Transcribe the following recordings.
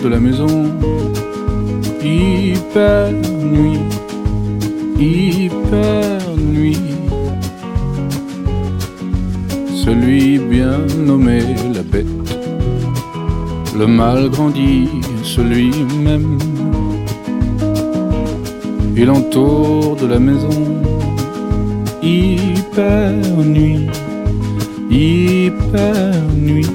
de la maison. Hyper nuit, hyper nuit. Celui bien nommé la bête, le mal grandit, celui même. Il entoure de la maison. Hyper nuit, hyper nuit.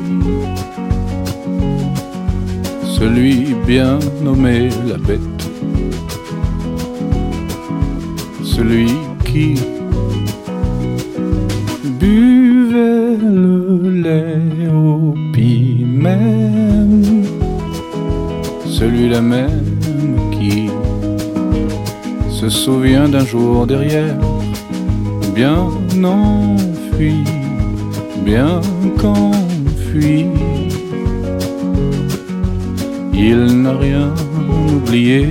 Celui bien nommé la bête, celui qui buvait le lait au piment, celui-là même qui se souvient d'un jour derrière, bien enfui, bien qu'enfui. Il n'a rien oublié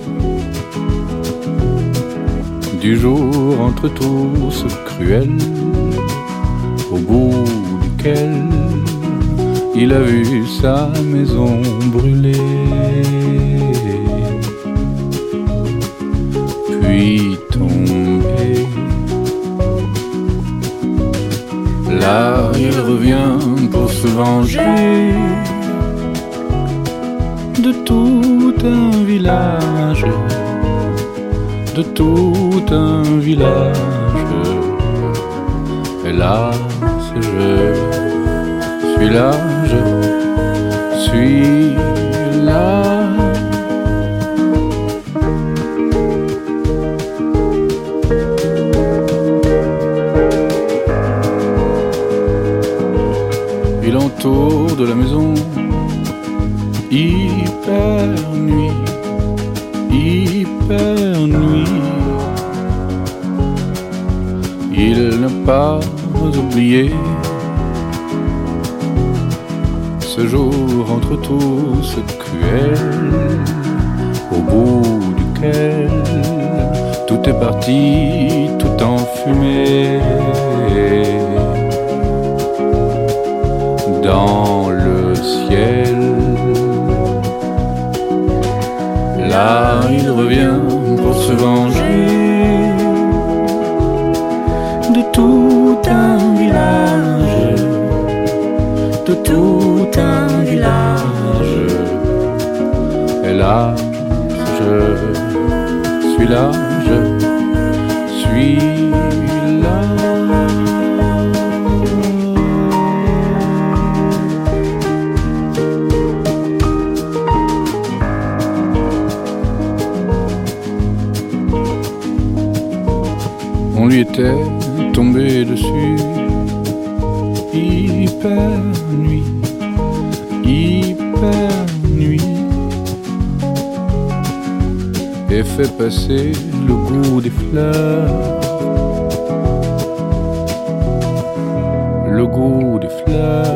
du jour entre tous cruel, au bout duquel il a vu sa maison brûler. Puis tomber. Là il revient pour se venger de tout un village, de tout un village. Hélas, je suis là, je suis là. Il entoure de la maison. Hyper nuit, hyper nuit. Il n'a pas oublié ce jour entre tous cruel, au bout duquel tout est parti, tout en fumée. Dans le ciel, là il revient pour se venger de tout un village, de tout un village. Et là, je suis là, je suis là. On lui était tombé dessus. Hyper nuit, hyper nuit. Et fait passer le goût des fleurs, le goût des fleurs.